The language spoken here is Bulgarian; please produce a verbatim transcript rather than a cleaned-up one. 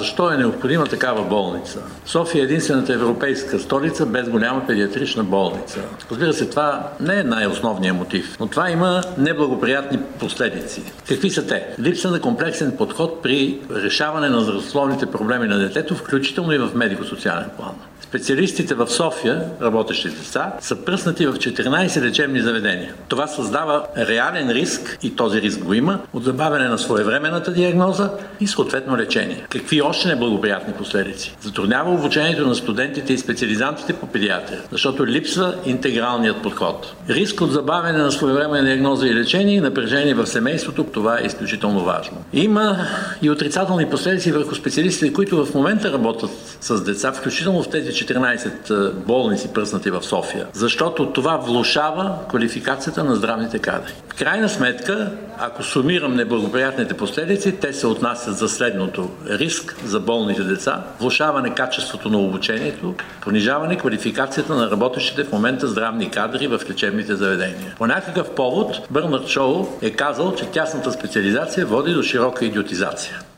Защо е необходима такава болница? София е единствената европейска столица без голяма педиатрична болница. Разбира се, това не е най-основният мотив, но това има неблагоприятни последици. Какви са те? Липса на комплексен подход при решаване на здравословните проблеми на детето, включително и в медико-социален план. Специалистите в София, работещи с деца, са пръснати в четиринайсет лечебни заведения. Това създава реален риск, и този риск го има, от забавяне на своевременната диагноза и съответно лечение. Какви още неблагоприятни последици? Затруднява обучението на студентите и специализантите по педиатрия, защото липсва интегралният подход. Риск от забавяне на своевременна диагноза и лечение и напрежение в семейството, това е изключително важно. Има и отрицателни последици върху специалистите, които в момента работят с деца, включително в тези четиринайсет болници, пръснати в София, защото това влошава квалификацията на здравните кадри. В крайна сметка, ако сумирам неблагоприятните последици, те се отнасят за следното: риск за болните деца, влошаване качеството на обучението, понижаване квалификацията на работещите в момента здравни кадри в лечебните заведения. По някакъв повод Бърнард Шоу е казал, че тясната специализация води до широка идиотизация.